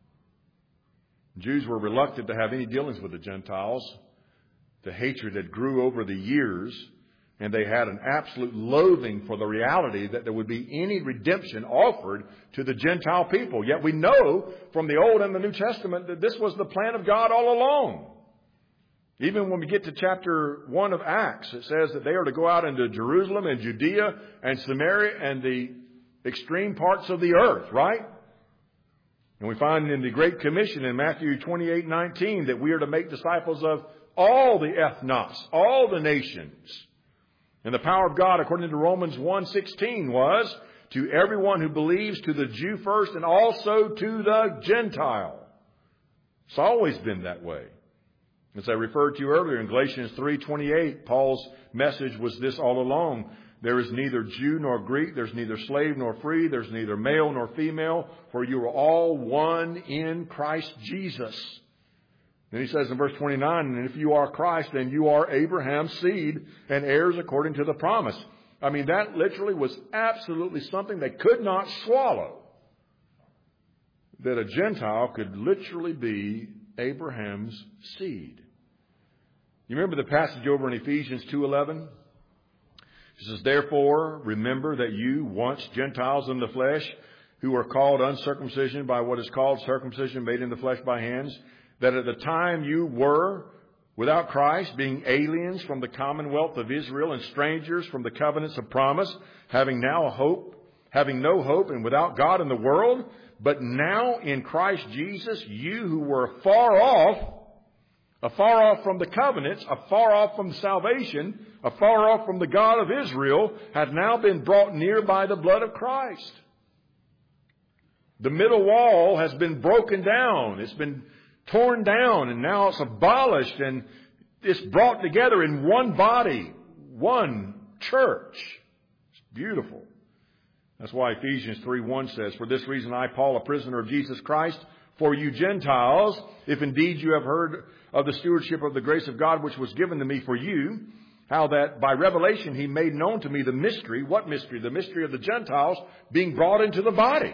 Jews were reluctant to have any dealings with the Gentiles. The hatred that grew over the years And they had an absolute loathing for the reality that there would be any redemption offered to the Gentile people. Yet we know from the Old and the New Testament that this was the plan of God all along. Even when we get to chapter one of Acts, it says that they are to go out into Jerusalem and Judea and Samaria and the extreme parts of the earth, right? And we find in the Great Commission in Matthew twenty-eight nineteen that we are to make disciples of all the ethnos, all the nations. And the power of God, according to Romans one sixteen, was to everyone who believes, to the Jew first and also to the Gentile. It's always been that way. As I referred to earlier in Galatians three twenty-eight, Paul's message was this all along. There is neither Jew nor Greek, there's neither slave nor free, there's neither male nor female, for you are all one in Christ Jesus. Then he says in verse twenty-nine, and if you are Christ, then you are Abraham's seed and heirs according to the promise. I mean, that literally was absolutely something they could not swallow. That a Gentile could literally be Abraham's seed. You remember the passage over in Ephesians two eleven? It says, therefore, remember that you, once Gentiles in the flesh, who are called uncircumcision by what is called circumcision made in the flesh by hands, that at the time you were without Christ, being aliens from the commonwealth of Israel and strangers from the covenants of promise, having now a hope, having no hope and without God in the world, but now in Christ Jesus, you who were far off, afar off from the covenants, afar off from salvation, afar off from the God of Israel, have now been brought near by the blood of Christ. The middle wall has been broken down. It's been torn down, and now it's abolished, and it's brought together in one body, one church. It's beautiful. That's why Ephesians three one says, for this reason I, Paul, a prisoner of Jesus Christ, for you Gentiles, if indeed you have heard of the stewardship of the grace of God which was given to me for you, how that by revelation he made known to me the mystery. What mystery? The mystery of the Gentiles being brought into the body.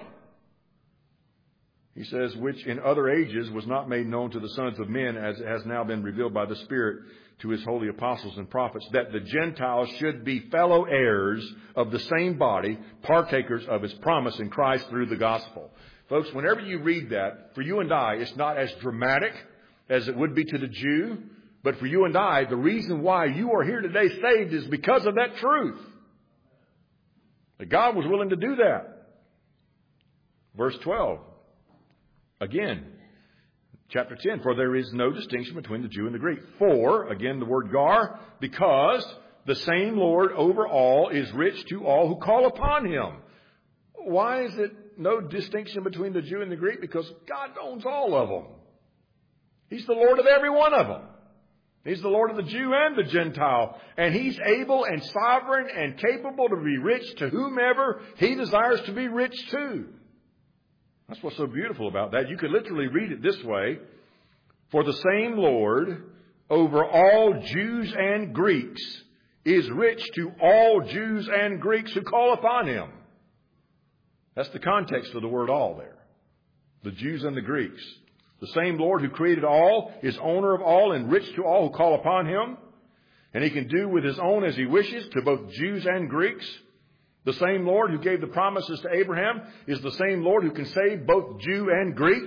He says, which in other ages was not made known to the sons of men, as it has now been revealed by the Spirit to his holy apostles and prophets, that the Gentiles should be fellow heirs of the same body, partakers of his promise in Christ through the gospel. Folks, whenever you read that, for you and I, it's not as dramatic as it would be to the Jew. But for you and I, the reason why you are here today saved is because of that truth. That God was willing to do that. Verse twelve. Again, chapter ten. For there is no distinction between the Jew and the Greek. For, again, the word gar, because the same Lord over all is rich to all who call upon him. Why is it no distinction between the Jew and the Greek? Because God owns all of them. He's the Lord of every one of them. He's the Lord of the Jew and the Gentile. And he's able and sovereign and capable to be rich to whomever he desires to be rich to. That's what's so beautiful about that. You could literally read it this way. For the same Lord over all Jews and Greeks is rich to all Jews and Greeks who call upon him. That's the context of the word all there. The Jews and the Greeks. The same Lord who created all is owner of all and rich to all who call upon him. And he can do with his own as he wishes to both Jews and Greeks. The same Lord who gave the promises to Abraham is the same Lord who can save both Jew and Greek.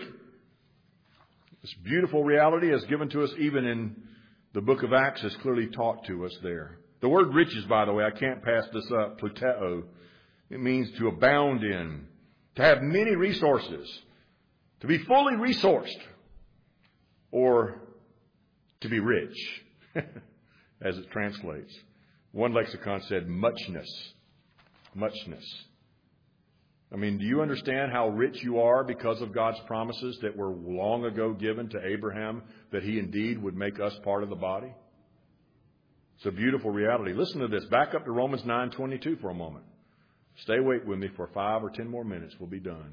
This beautiful reality is given to us even in the book of Acts, is clearly taught to us there. The word riches, by the way, I can't pass this up, pluteo. It means to abound in, to have many resources, to be fully resourced, or to be rich, as it translates. One lexicon said muchness. Muchness. I mean, do you understand how rich you are because of God's promises that were long ago given to Abraham, that he indeed would make us part of the body? It's a beautiful reality. Listen to this. Back up to Romans nine twenty-two for a moment. Stay awake with me for five or ten more minutes. We'll be done.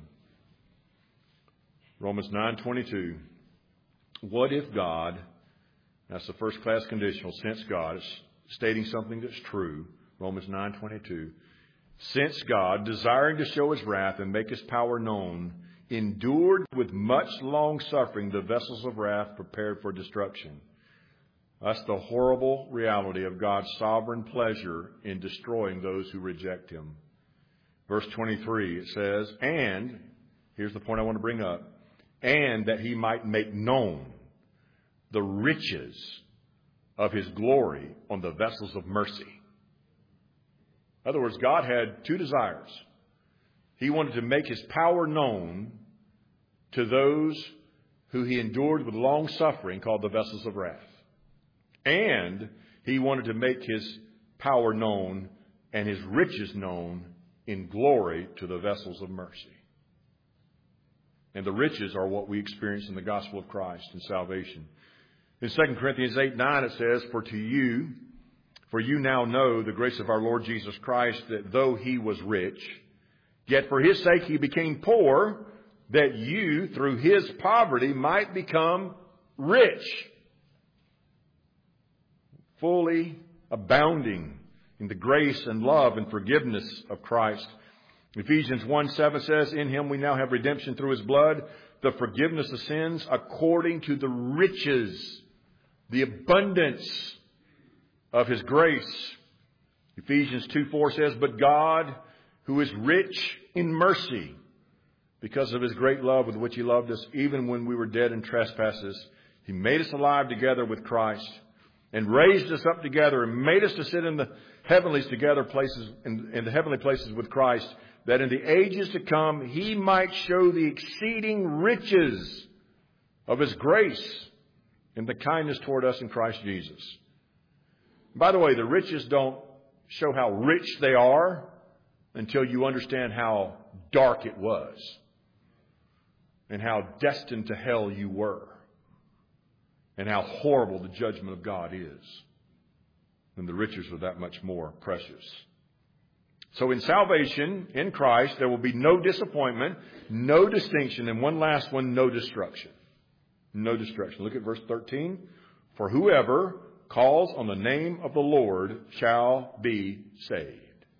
Romans nine twenty-two. What if God, that's the first class conditional, since God, is stating something that's true. Romans nine twenty-two. Since God, desiring to show his wrath and make his power known, endured with much long suffering the vessels of wrath prepared for destruction. That's the horrible reality of God's sovereign pleasure in destroying those who reject Him. Verse twenty-three, it says, and, here's the point I want to bring up, and that He might make known the riches of His glory on the vessels of mercy. In other words, God had two desires. He wanted to make His power known to those who He endured with long suffering, called the vessels of wrath. And He wanted to make His power known and His riches known in glory to the vessels of mercy. And the riches are what we experience in the gospel of Christ and salvation. In Second Corinthians eight nine it says, For to you, for you now know the grace of our Lord Jesus Christ, that though He was rich, yet for His sake He became poor, that you through His poverty might become rich. Fully abounding in the grace and love and forgiveness of Christ. Ephesians one seven says, In Him we now have redemption through His blood, the forgiveness of sins according to the riches, the abundance of His grace. Ephesians two four says, But God, who is rich in mercy, because of His great love with which He loved us, even when we were dead in trespasses, He made us alive together with Christ, and raised us up together, and made us to sit in the heavenlies together, places in, in the heavenly places with Christ, that in the ages to come He might show the exceeding riches of His grace and the kindness toward us in Christ Jesus. By the way, the riches don't show how rich they are until you understand how dark it was and how destined to hell you were and how horrible the judgment of God is. And the riches are that much more precious. So in salvation, in Christ, there will be no disappointment, no distinction, and one last one, no destruction. No destruction. Look at verse thirteen. For whoever calls on the name of the Lord shall be saved.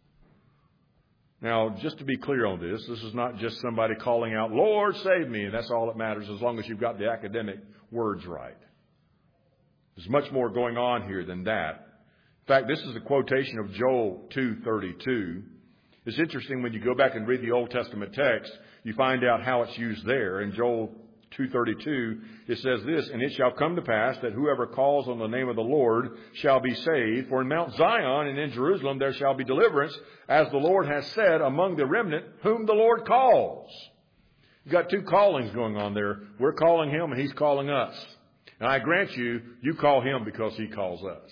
Now, just to be clear on this, this is not just somebody calling out, Lord, save me, and that's all that matters as long as you've got the academic words right. There's much more going on here than that. In fact, this is a quotation of Joel two thirty-two. It's interesting when you go back and read the Old Testament text, you find out how it's used there. In Joel two thirty-two, it says this, And it shall come to pass that whoever calls on the name of the Lord shall be saved. For in Mount Zion and in Jerusalem there shall be deliverance, as the Lord has said, among the remnant whom the Lord calls. You've got two callings going on there. We're calling Him and He's calling us. And I grant you, you call Him because He calls us.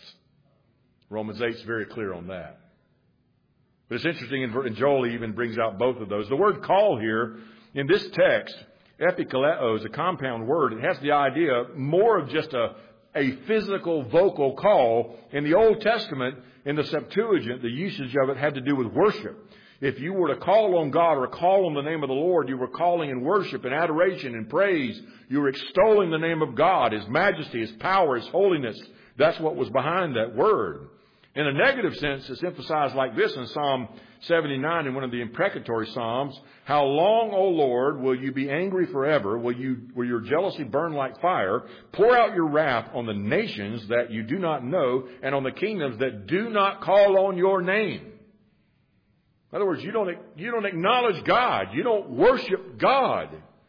Romans eight is very clear on that. But it's interesting, and Joel even brings out both of those. The word call here, in this text, epikaleo, is a compound word. It has the idea more of just a, a physical vocal call. In the Old Testament, in the Septuagint, the usage of it had to do with worship. If you were to call on God or call on the name of the Lord, you were calling in worship and adoration and praise. You were extolling the name of God, His majesty, His power, His holiness. That's what was behind that word. In a negative sense, it's emphasized like this in Psalm seventy-nine, in one of the imprecatory Psalms. How long, O Lord, will you be angry forever? Will you, will your jealousy burn like fire? Pour out your wrath on the nations that you do not know, and on the kingdoms that do not call on your name. In other words, you don't, you don't acknowledge God. You don't worship God.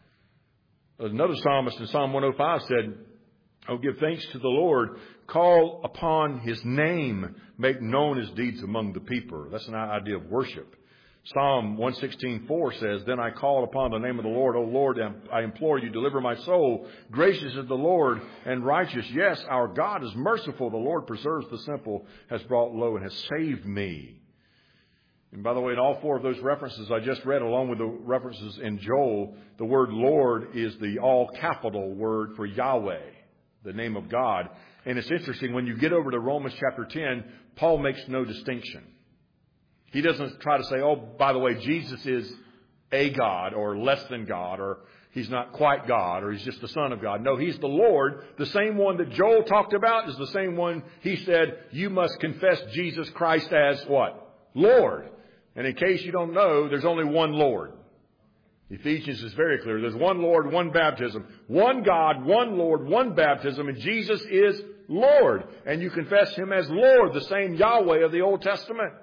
Another psalmist in Psalm one oh five said, Oh, give thanks to the Lord. Call upon His name. Make known His deeds among the people. That's an idea of worship. Psalm one sixteen four says, Then I call upon the name of the Lord. O Lord, I implore you, deliver my soul. Gracious is the Lord and righteous. Yes, our God is merciful. The Lord preserves the simple, has brought low, and has saved me. And by the way, in all four of those references I just read, along with the references in Joel, the word Lord is the all capital word for Yahweh, the name of God. And it's interesting, when you get over to Romans chapter ten, Paul makes no distinction. He doesn't try to say, oh, by the way, Jesus is a God or less than God, or He's not quite God, or He's just the Son of God. No, He's the Lord. The same one that Joel talked about is the same one He said, you must confess Jesus Christ as what? Lord. And in case you don't know, there's only one Lord. Ephesians is very clear. There's one Lord, one baptism. One God, one Lord, one baptism. And Jesus is Lord. And you confess Him as Lord, the same Yahweh of the Old Testament.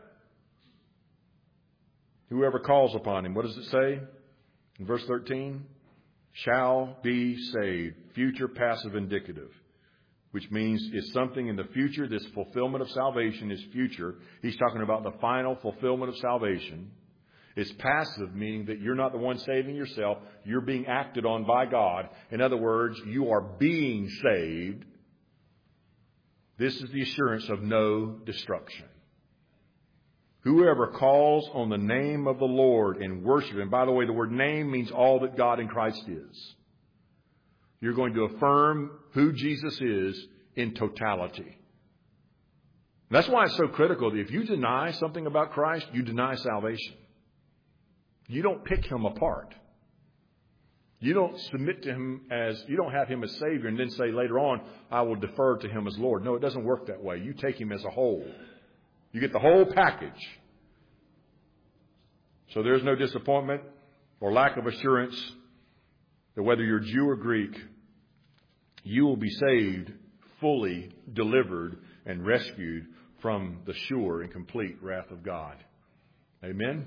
Whoever calls upon Him, what does it say? In verse thirteen, shall be saved. Future passive indicative. Which means it's something in the future. This fulfillment of salvation is future. He's talking about the final fulfillment of salvation. It's passive, meaning that you're not the one saving yourself. You're being acted on by God. In other words, you are being saved. This is the assurance of no destruction. Whoever calls on the name of the Lord and worship Him. By the way, the word name means all that God in Christ is. You're going to affirm who Jesus is in totality. That's why it's so critical that if you deny something about Christ, you deny salvation. You don't pick Him apart. You don't submit to Him as, you don't have Him as Savior and then say later on, I will defer to Him as Lord. No, it doesn't work that way. You take Him as a whole. You get the whole package. So there's no disappointment or lack of assurance that whether you're Jew or Greek, you will be saved, fully delivered, and rescued from the sure and complete wrath of God. Amen?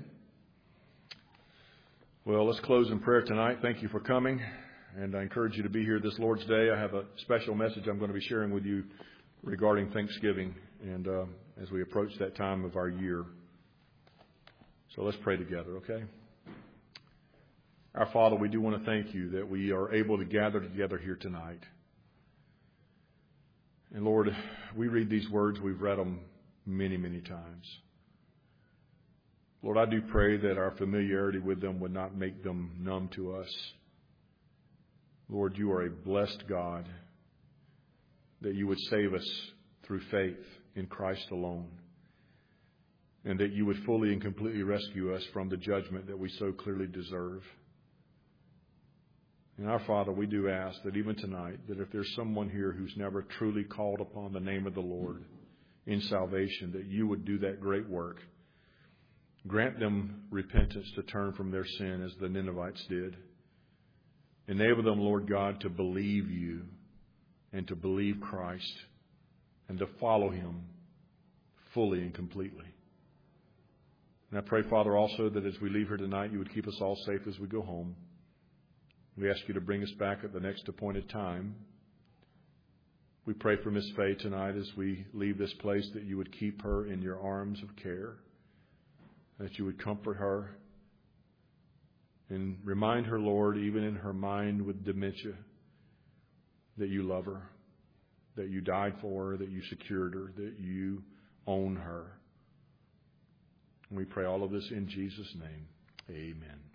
Well, let's close in prayer tonight. Thank you for coming, and I encourage you to be here this Lord's Day. I have a special message I'm going to be sharing with you regarding Thanksgiving, and uh, as we approach that time of our year. So let's pray together, okay? Our Father, we do want to thank You that we are able to gather together here tonight. And Lord, we read these words, we've read them many, many times. Lord, I do pray that our familiarity with them would not make them numb to us. Lord, You are a blessed God, that You would save us through faith in Christ alone, and that You would fully and completely rescue us from the judgment that we so clearly deserve. And our Father, we do ask that even tonight, that if there's someone here who's never truly called upon the name of the Lord in salvation, that You would do that great work. Grant them repentance to turn from their sin as the Ninevites did. Enable them, Lord God, to believe You and to believe Christ and to follow Him fully and completely. And I pray, Father, also that as we leave here tonight, You would keep us all safe as we go home. We ask You to bring us back at the next appointed time. We pray for Miss Faye tonight as we leave this place, that You would keep her in Your arms of care, that You would comfort her and remind her, Lord, even in her mind with dementia, that You love her, that You died for her, that You secured her, that You own her. And we pray all of this in Jesus' name. Amen.